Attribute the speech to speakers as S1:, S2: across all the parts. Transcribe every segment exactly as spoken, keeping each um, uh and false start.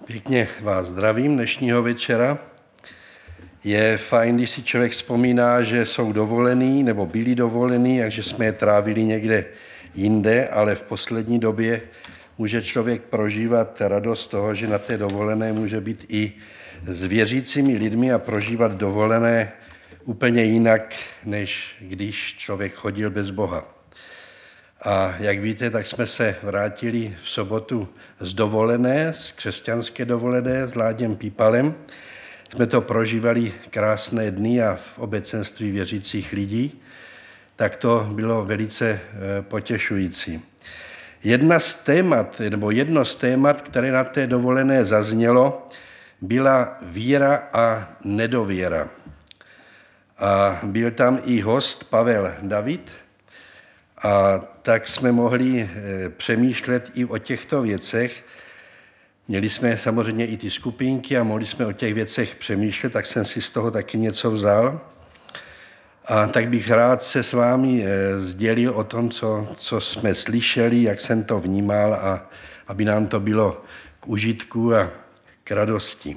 S1: Pěkně vás zdravím dnešního večera. Je fajn, když si člověk vzpomíná, že jsou dovolený nebo byli dovolený a že jsme je trávili někde jinde, ale v poslední době může člověk prožívat radost toho, že na té dovolené může být i s věřícími lidmi a prožívat dovolené úplně jinak, než když člověk chodil bez Boha. A jak víte, tak jsme se vrátili v sobotu z dovolené, z křesťanské dovolené s Láďem Pípalem. Jsme to prožívali krásné dny a v obecenství věřících lidí, tak to bylo velice potěšující. Jedna z témat, nebo jedno z témat, které na té dovolené zaznělo, byla víra a nedověra. A byl tam i host Pavel David, a tak jsme mohli přemýšlet i o těchto věcech. Měli jsme samozřejmě i ty skupinky a mohli jsme o těch věcech přemýšlet, tak jsem si z toho taky něco vzal. A tak bych rád se s vámi sdělil o tom, co, co jsme slyšeli, jak jsem to vnímal a aby nám to bylo k užitku a k radosti.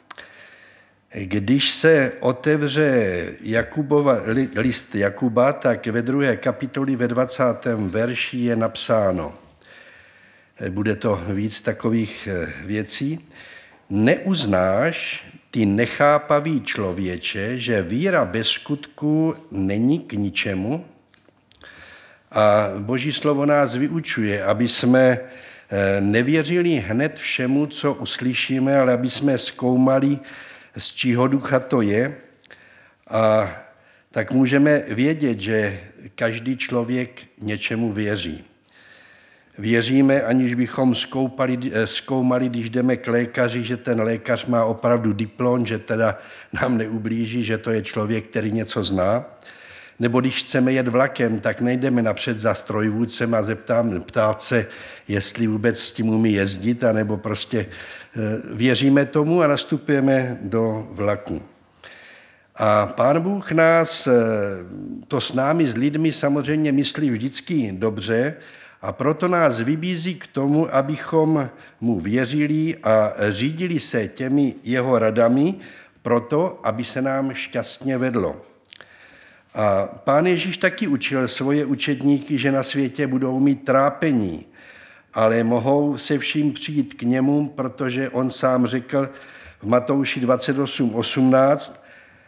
S1: Když se otevře Jakubova, list Jakuba, tak ve druhé kapitoli ve dvacátém verši je napsáno, bude to víc takových věcí, neuznáš ty nechápavý člověče, že víra bez skutku není k ničemu? A Boží slovo nás vyučuje, aby jsme nevěřili hned všemu, co uslyšíme, ale aby jsme zkoumali, z čího ducha to je. A tak můžeme vědět, že každý člověk něčemu věří. Věříme, aniž bychom zkoupali, zkoumali, když jdeme k lékaři, že ten lékař má opravdu diplom, že teda nám neublíží, že to je člověk, který něco zná. Nebo když chceme jet vlakem, tak nejdeme napřed za strojvůdcem a zeptám, ptát se, jestli vůbec s tím umí jezdit, anebo prostě věříme tomu a nastupujeme do vlaku. A Pán Bůh nás, to s námi, s lidmi samozřejmě myslí vždycky dobře a proto nás vybízí k tomu, abychom mu věřili a řídili se těmi jeho radami, proto, aby se nám šťastně vedlo. A Pán Ježíš taky učil svoje učedníky, že na světě budou mít trápení, ale mohou se vším přijít k němu, protože on sám řekl v Matouši dvacet osm osmnáct,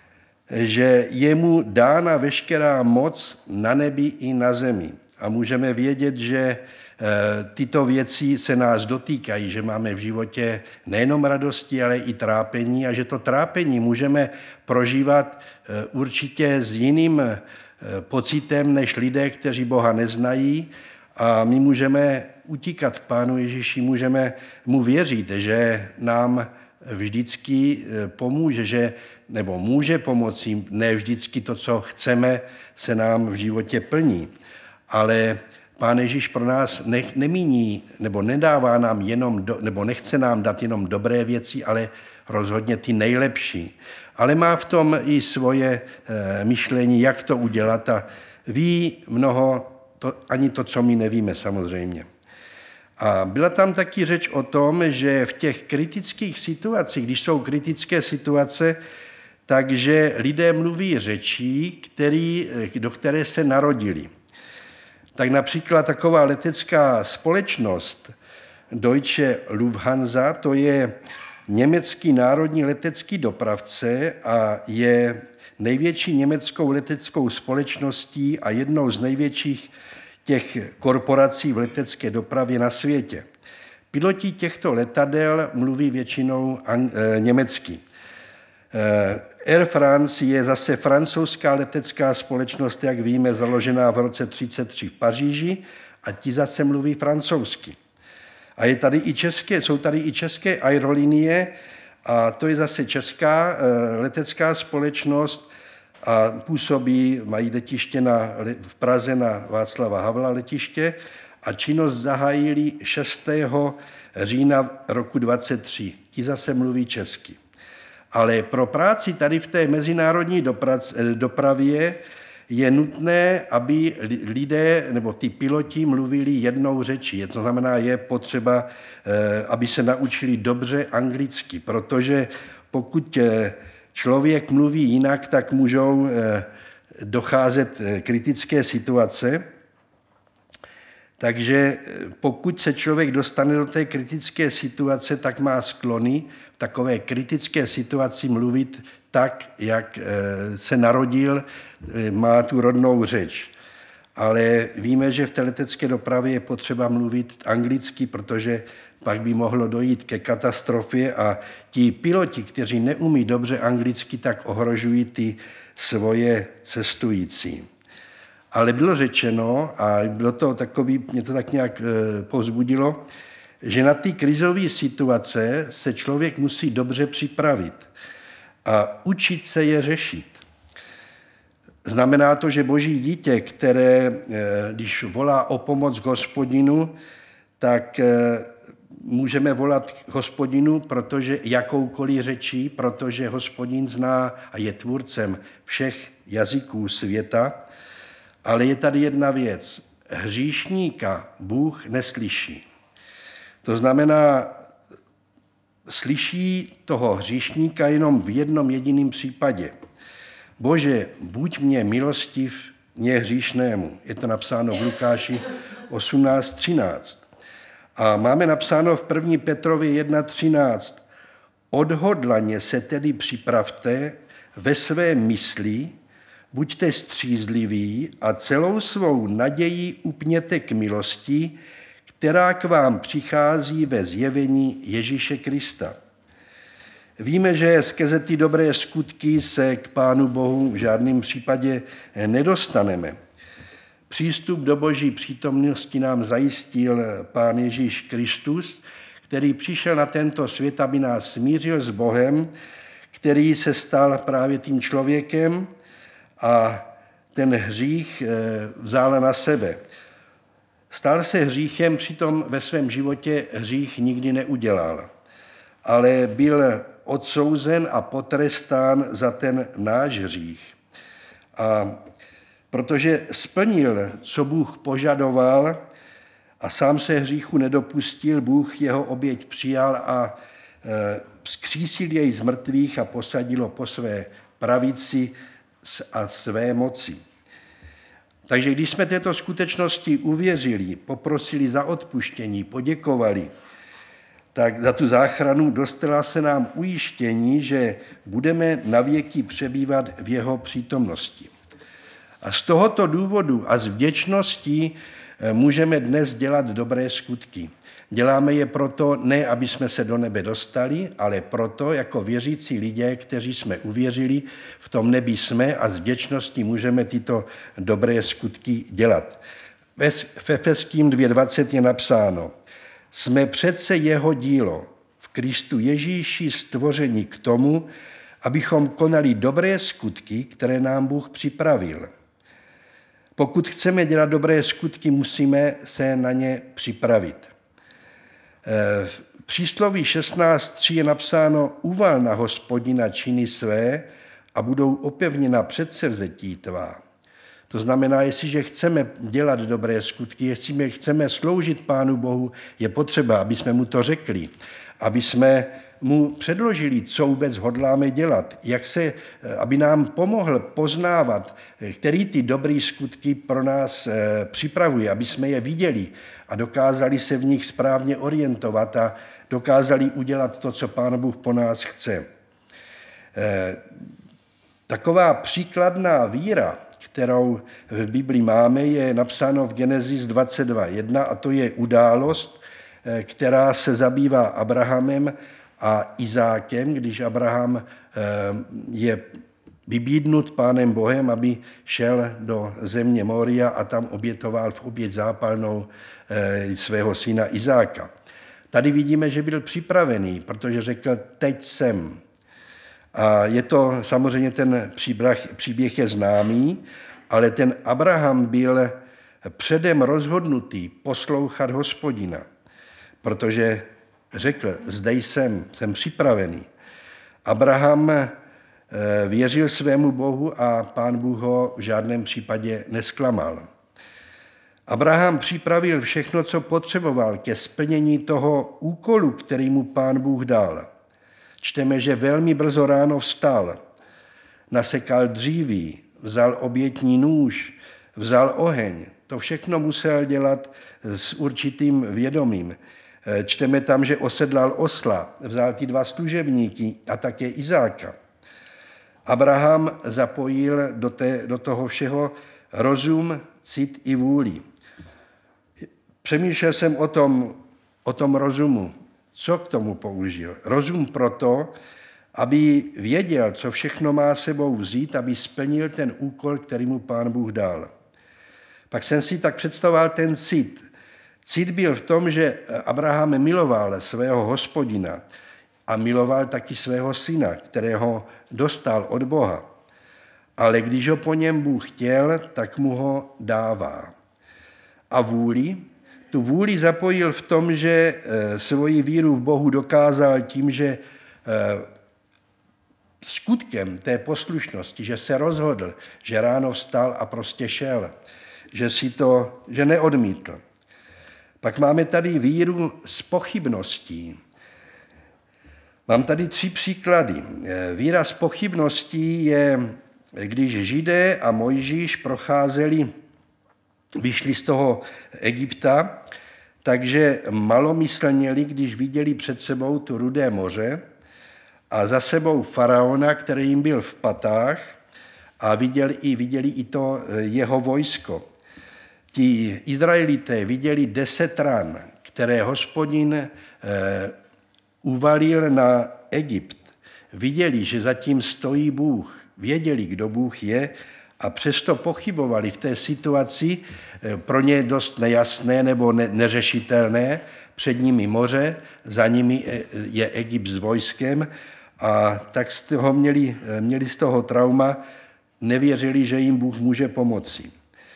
S1: že je mu dána veškerá moc na nebi i na zemi. A můžeme vědět, že tyto věci se nás dotýkají, že máme v životě nejenom radosti, ale i trápení a že to trápení můžeme prožívat určitě s jiným pocitem než lidé, kteří Boha neznají a my můžeme utíkat k Pánu Ježíši, můžeme mu věřit, že nám vždycky pomůže, že, nebo může pomoci, ne vždycky to, co chceme, se nám v životě plní. Ale Pán Ježíš pro nás ne, nemíní, nebo nedává nám jenom, do, nebo nechce nám dát jenom dobré věci, ale rozhodně ty nejlepší. Ale má v tom i svoje e, myšlení, jak to udělat a ví mnoho, to, ani to, co my nevíme samozřejmě. A byla tam taky řeč o tom, že v těch kritických situacích, když jsou kritické situace, takže lidé mluví řečí, který, do které se narodili. Tak například taková letecká společnost Deutsche Lufthansa, to je německý národní letecký dopravce a je největší německou leteckou společností a jednou z největších těch korporací v letecké dopravě na světě. Piloti těchto letadel mluví většinou ang- e, německy. E, Air France je zase francouzská letecká společnost, jak víme, založená v roce třicet tři v Paříži a ti zase mluví francouzsky. A je tady i české, jsou tady i české aerolinie a to je zase česká e, letecká společnost a působí, mají letiště na, v Praze na Václava Havla letiště a činnost zahájili šestého října roku dvacet tři. Ti zase mluví česky. Ale pro práci tady v té mezinárodní dopravě je nutné, aby lidé nebo ty piloti mluvili jednou řečí. To znamená, je potřeba, aby se naučili dobře anglicky, protože pokud člověk mluví jinak, tak můžou docházet kritické situace. Takže pokud se člověk dostane do té kritické situace, tak má sklony v takové kritické situaci mluvit tak, jak se narodil, má tu rodnou řeč. Ale víme, že v té letecké dopravě je potřeba mluvit anglicky, protože pak by mohlo dojít ke katastrofě a ti piloti, kteří neumí dobře anglicky, tak ohrožují ty svoje cestující. Ale bylo řečeno, a bylo to takový, mě to tak nějak povzbudilo, že na ty krizové situace se člověk musí dobře připravit a učit se je řešit. Znamená to, že Boží dítě, které, když volá o pomoc k Hospodinu, tak můžeme volat k Hospodinu, protože jakoukoliv řečí, protože Hospodin zná a je tvůrcem všech jazyků světa. Ale je tady jedna věc. Hříšníka Bůh neslyší. To znamená, slyší toho hříšníka jenom v jednom jediném případě. Bože, buď mě milostiv, mě hříšnému. Je to napsáno v Lukáši osmnáct třináct. A máme napsáno v první Petrově jedna třináct. Odhodlaně se tedy připravte ve své mysli, buďte střízliví a celou svou naději upněte k milosti, která k vám přichází ve zjevení Ježíše Krista. Víme, že skrze ty dobré skutky se k Pánu Bohu v žádném případě nedostaneme. Přístup do Boží přítomnosti nám zajistil Pán Ježíš Kristus, který přišel na tento svět, aby nás smířil s Bohem, který se stal právě tím člověkem a ten hřích vzal na sebe. Stal se hříchem, přitom ve svém životě hřích nikdy neudělal, ale byl odsouzen a potrestán za ten náš hřích. A protože splnil, co Bůh požadoval a sám se hříchu nedopustil, Bůh jeho oběť přijal a vzkřísil jej z mrtvých a posadil ho po své pravici a své moci. Takže když jsme této skutečnosti uvěřili, poprosili za odpuštění, poděkovali, tak za tu záchranu dostala se nám ujištění, že budeme navěky přebývat v jeho přítomnosti. A z tohoto důvodu a z vděčností můžeme dnes dělat dobré skutky. Děláme je proto, ne aby jsme se do nebe dostali, ale proto, jako věřící lidé, kteří jsme uvěřili, v tom nebi jsme a z vděčností můžeme tyto dobré skutky dělat. V Efeským dvě dvacet je napsáno: jsme přece jeho dílo, v Kristu Ježíši stvoření k tomu, abychom konali dobré skutky, které nám Bůh připravil. Pokud chceme dělat dobré skutky, musíme se na ně připravit. V přísloví šestnáct tři je napsáno: uval na Hospodina činy své a budou opevněna předsevzetí tvá. To znamená, jestliže chceme dělat dobré skutky, jestli chceme sloužit Pánu Bohu, je potřeba, aby jsme mu to řekli, aby jsme mu předložili, co vůbec hodláme dělat, jak se, aby nám pomohl poznávat, který ty dobré skutky pro nás připravuje, aby jsme je viděli a dokázali se v nich správně orientovat a dokázali udělat to, co Pán Bůh po nás chce. Taková příkladná víra, kterou v Biblii máme, je napsáno v Genesis dvacet dva jedna a to je událost, která se zabývá Abrahamem a Izákem, když Abraham je vybídnut Pánem Bohem, aby šel do země Moria a tam obětoval v oběť zápalnou svého syna Izáka. Tady vidíme, že byl připravený, protože řekl, teď jsem. A je to samozřejmě, ten příběh, příběh je známý, ale ten Abraham byl předem rozhodnutý poslouchat Hospodina, protože řekl, zde jsem, jsem připravený. Abraham Věřil svému Bohu a Pán Bůh ho v žádném případě nesklamal. Abraham připravil všechno, co potřeboval ke splnění toho úkolu, který mu Pán Bůh dal. Čteme, že velmi brzo ráno vstal, nasekal dříví, vzal obětní nůž, vzal oheň. To všechno musel dělat s určitým vědomím. Čteme tam, že osedlal osla, vzal ty dva služebníky a také Izáka. Abraham zapojil do, té, do toho všeho rozum, cit i vůli. Přemýšlel jsem o tom, o tom rozumu, co k tomu použil. Rozum proto, aby věděl, co všechno má sebou vzít, aby splnil ten úkol, který mu Pán Bůh dal. Pak jsem si tak představoval ten cit. Cit byl v tom, že Abraham miloval svého Hospodina a miloval taky svého syna, kterého dostal od Boha. Ale když ho po něm Bůh chtěl, tak mu ho dává. A vůli? Tu vůli zapojil v tom, že svoji víru v Bohu dokázal tím, že skutkem té poslušnosti, že se rozhodl, že ráno vstal a prostě šel, že si to, že neodmítl. Pak máme tady víru s pochybností. Mám tady tři příklady. Víra s pochybností je, když Židé a Mojžíš procházeli, vyšli z toho Egypta, takže malomyslněli, když viděli před sebou tu Rudé moře a za sebou faraona, který jim byl v patách a viděli i, viděli i to jeho vojsko. Ti Izraelité viděli deset ran, které Hospodin eh, uvalil na Egypt. Viděli, že zatím stojí Bůh. Věděli, kdo Bůh je a přesto pochybovali v té situaci, eh, pro ně dost nejasné nebo ne, neřešitelné. Před nimi moře, za nimi je Egypt s vojskem a tak z toho měli, měli z toho trauma, nevěřili, že jim Bůh může pomoci.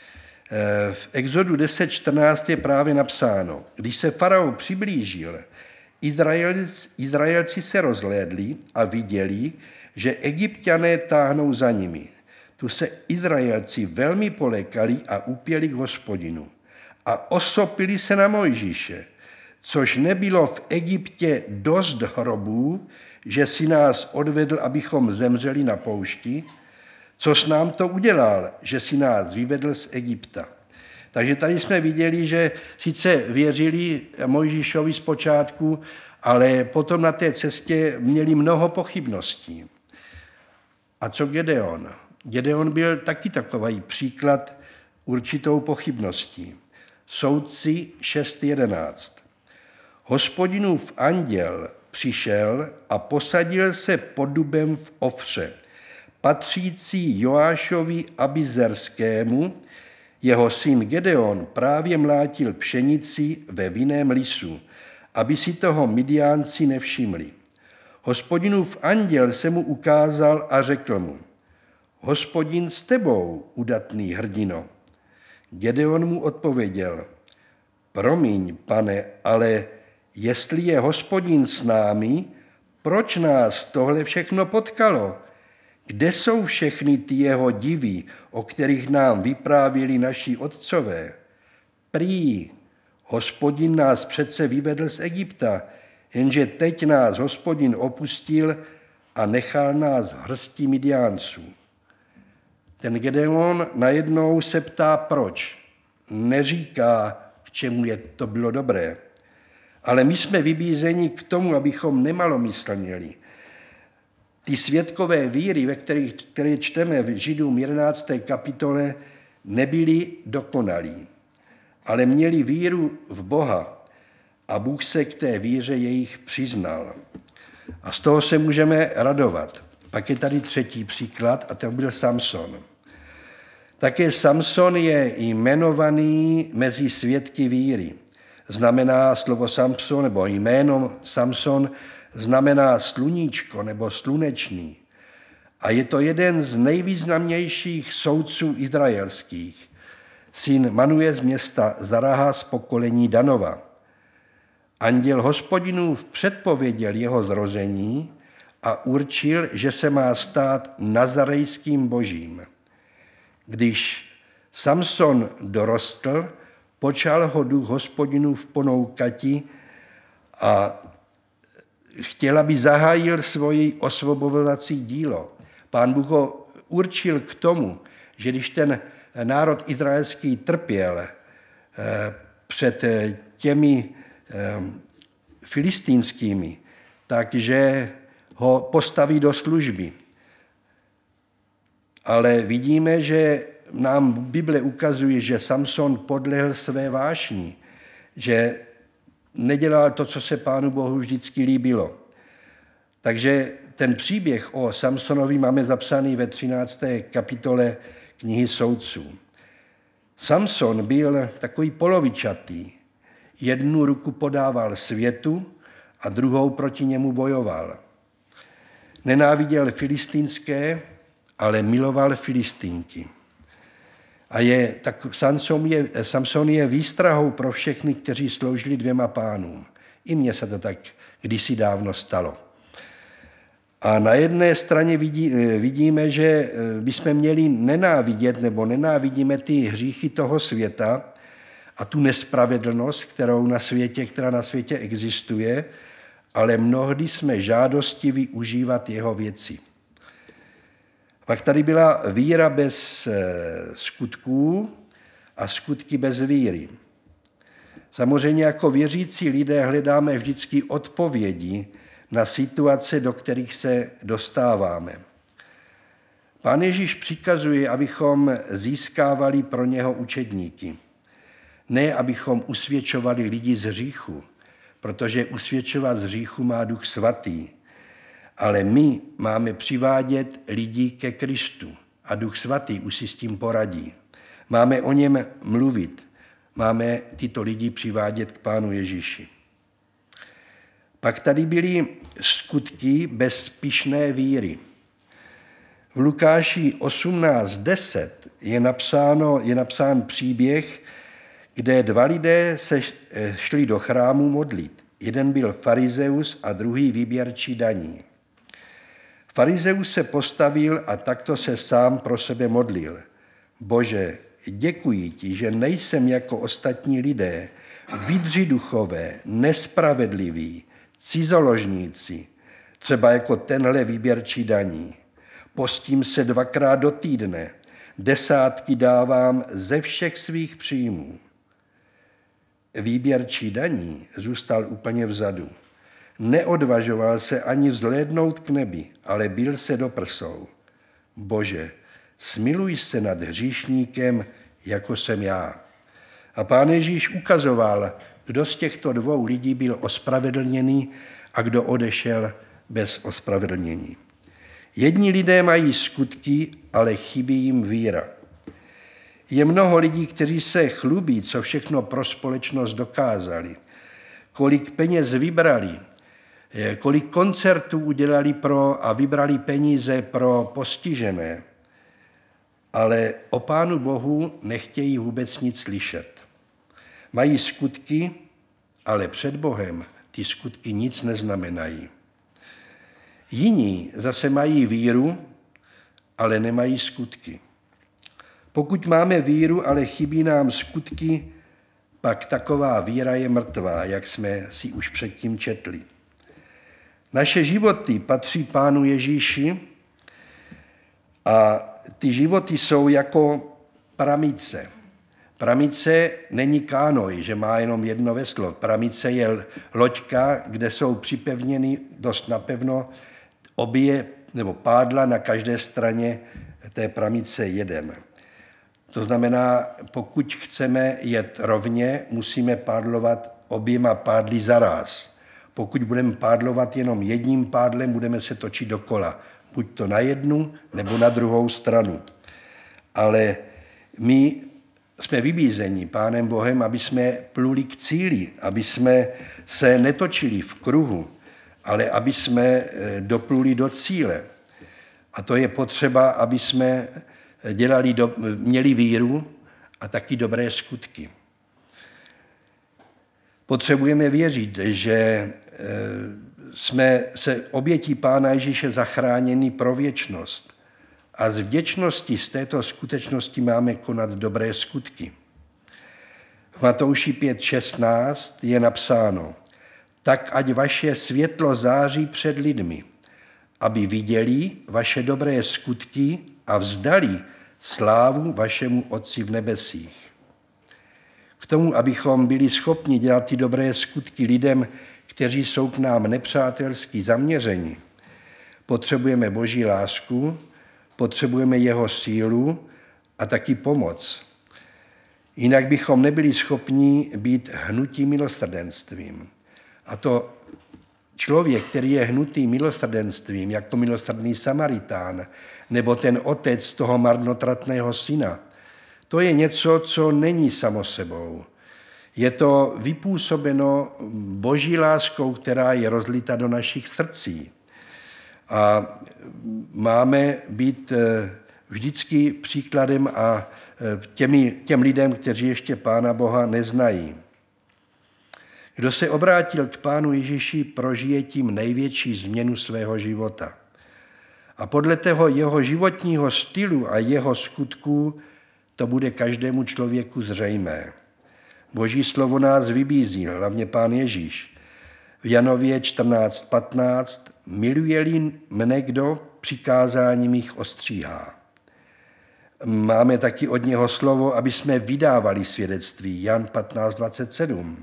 S1: V Exodu deset čtrnáct je právě napsáno, když se faraon přiblížil, Izraelci, Izraelci se rozhlédli a viděli, že Egypťané táhnou za nimi. Tu se Izraelci velmi polekali a upěli k Hospodinu a osopili se na Mojžíše, což nebylo v Egyptě dost hrobů, že si nás odvedl, abychom zemřeli na poušti, co s nám to udělal, že si nás vyvedl z Egypta. Takže tady jsme viděli, že sice věřili Mojžíšovi zpočátku, ale potom na té cestě měli mnoho pochybností. A co Gedeon? Gedeon byl taky takový příklad určitou pochybností. Soudci šest jedenáct. Hospodinův anděl přišel a posadil se pod dubem v Ofře, patřící Joášovi Abizerskému, jeho syn Gedeon právě mlátil pšenici ve vinném lisu, aby si toho Midiánci nevšimli. Hospodinův anděl se mu ukázal a řekl mu, Hospodin s tebou, udatný hrdino. Gedeon mu odpověděl, promiň, pane, ale jestli je Hospodin s námi, proč nás tohle všechno potkalo? Kde jsou všechny ty jeho divy, o kterých nám vyprávěli naši otcové? Prý, Hospodin nás přece vyvedl z Egypta, jenže teď nás Hospodin opustil a nechal nás v hrsti Midiánců. Ten Gedeon najednou se ptá proč. Neříká, k čemu je to bylo dobré. Ale my jsme vybízeni k tomu, abychom nemalomyslněli. Ty svědkové víry, ve kterých, které čteme v Židům jedenácté kapitole, nebyli dokonalí, ale měli víru v Boha a Bůh se k té víře jejich přiznal. A z toho se můžeme radovat. Pak je tady třetí příklad a to byl Samson. Také Samson je jmenovaný mezi svědky víry. Znamená slovo Samson, nebo jméno Samson, znamená sluníčko nebo slunečný. A je to jeden z nejvýznamnějších soudců izraelských. Syn Manuje z města Zaraha z pokolení Danova. Anděl Hospodinův předpověděl jeho zrození a určil, že se má stát nazarejským božím. Když Samson dorostl, počal ho duch Hospodinův ponoukati a chtěl, aby zahájil svoji osvobozovací dílo. Pán Bůh ho určil k tomu, že když ten národ izraelský trpěl před těmi filistínskými, takže ho postaví do služby. Ale vidíme, že nám Bible ukazuje, že Samson podlehl své vášni, že nedělal to, co se Pánu Bohu vždycky líbilo. Takže ten příběh o Samsonovi máme zapsaný ve třinácté kapitole knihy Soudců. Samson byl takový polovičatý. Jednu ruku podával světu a druhou proti němu bojoval. Nenáviděl filistínské, ale miloval Filistínky. A je, tak Samson je, Samson je výstrahou pro všechny, kteří sloužili dvěma pánům. I mně se to tak kdysi dávno stalo. A na jedné straně vidí, vidíme, že bychom měli nenávidět nebo nenávidíme ty hříchy toho světa a tu nespravedlnost, kterou na světě, která na světě existuje, ale mnohdy jsme žádostiví užívat jeho věci. Pak tady byla víra bez skutků a skutky bez víry. Samozřejmě jako věřící lidé hledáme vždycky odpovědi na situace, do kterých se dostáváme. Pán Ježíš přikazuje, abychom získávali pro něho učedníky. Ne, abychom usvědčovali lidi z hříchu, protože usvědčovat z hříchu má Duch Svatý. Ale my máme přivádět lidi ke Kristu a Duch Svatý už si s tím poradí. Máme o něm mluvit, máme tyto lidi přivádět k Pánu Ježíši. Pak tady byly skutky bez pyšné víry. V Lukáši osmnáct deset je, napsáno, je napsán příběh, kde dva lidé se šli do chrámu modlit. Jeden byl farizeus a druhý výběrčí daní. Farizeus se postavil a takto se sám pro sebe modlil. Bože, děkuji ti, že nejsem jako ostatní lidé, vydři duchové, nespravedliví, cizoložníci, třeba jako tenhle výběrčí daní. Postím se dvakrát do týdne, desátky dávám ze všech svých příjmů. Výběrčí daní zůstal úplně vzadu. Neodvažoval se ani vzhlédnout k nebi, ale bil se do prsou. Bože, smiluj se nad hříšníkem, jako jsem já. A Pán Ježíš ukazoval, kdo z těchto dvou lidí byl ospravedlněný a kdo odešel bez ospravedlnění. Jedni lidé mají skutky, ale chybí jim víra. Je mnoho lidí, kteří se chlubí, co všechno pro společnost dokázali, kolik peněz vybrali, kolik koncertů udělali pro a vybrali peníze pro postižené, ale o Pánu Bohu nechtějí vůbec nic slyšet. Mají skutky, ale před Bohem ty skutky nic neznamenají. Jiní zase mají víru, ale nemají skutky. Pokud máme víru, ale chybí nám skutky, pak taková víra je mrtvá, jak jsme si už předtím četli. Naše životy patří Pánu Ježíši a ty životy jsou jako pramice. Pramice není kánoj, že má jenom jedno veslo. Pramice je loďka, kde jsou připevněny dost napevno obě nebo pádla na každé straně té pramice jedeme. To znamená, pokud chceme jet rovně, musíme pádlovat oběma pádly zaráz. Pokud budeme pádlovat jenom jedním pádlem, budeme se točit dokola. Buď to na jednu, nebo na druhou stranu. Ale my jsme vybízeni Pánem Bohem, aby jsme pluli k cíli, aby jsme se netočili v kruhu, ale aby jsme dopluli do cíle. A to je potřeba, aby jsme dělali do, měli víru a taky dobré skutky. Potřebujeme věřit, že jsme se obětí Pána Ježíše zachráněni pro věčnost. A z vděčnosti z této skutečnosti máme konat dobré skutky. V Matouši pět šestnáct je napsáno: tak ať vaše světlo září před lidmi, aby viděli vaše dobré skutky a vzdali slávu vašemu Otci v nebesích. K tomu, abychom byli schopni dělat ty dobré skutky lidem, kteří jsou k nám nepřátelsky zaměřeni, potřebujeme Boží lásku, potřebujeme jeho sílu a taky pomoc. Jinak bychom nebyli schopni být hnutí milosrdenstvím. A to člověk, který je hnutý milosrdenstvím, jako milosrdný Samaritán, nebo ten otec toho marnotratného syna, to je něco, co není samo sebou. Je to vypůsobeno Boží láskou, která je rozlita do našich srdcí. A máme být vždycky příkladem a těmi, těm lidem, kteří ještě Pána Boha neznají. Kdo se obrátil k Pánu Ježíši, prožije tím největší změnu svého života. A podle toho jeho životního stylu a jeho skutků to bude každému člověku zřejmé. Boží slovo nás vybízí, hlavně Pán Ježíš. V Janově čtrnáct patnáct: miluje-li mne kdo, přikázání mých ostříhá. Máme taky od něho slovo, aby jsme vydávali svědectví. Jan patnáct dvacet sedm.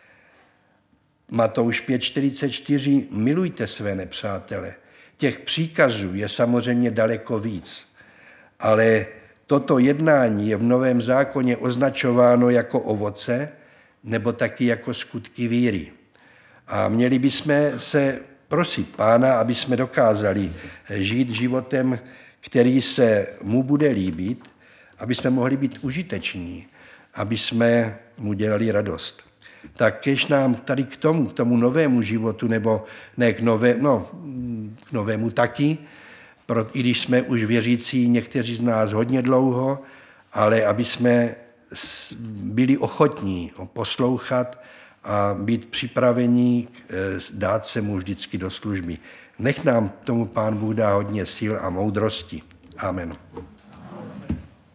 S1: Matouš pět čtyřicet čtyři: milujte své nepřátele. Těch příkazů je samozřejmě daleko víc, ale toto jednání je v Novém zákoně označováno jako ovoce nebo taky jako skutky víry. A měli bychom se prosit Pána, aby jsme dokázali žít životem, který se mu bude líbit, aby jsme mohli být užiteční, aby jsme mu dělali radost. Tak kež nám tady k tomu, k tomu novému životu, nebo ne k, nové, no, k novému taky, pro, i když jsme už věřící, někteří z nás hodně dlouho, ale aby jsme byli ochotní poslouchat a být připraveni dát se mu vždycky do služby. Nech nám tomu Pán Bůh dá hodně sil a moudrosti. Amen.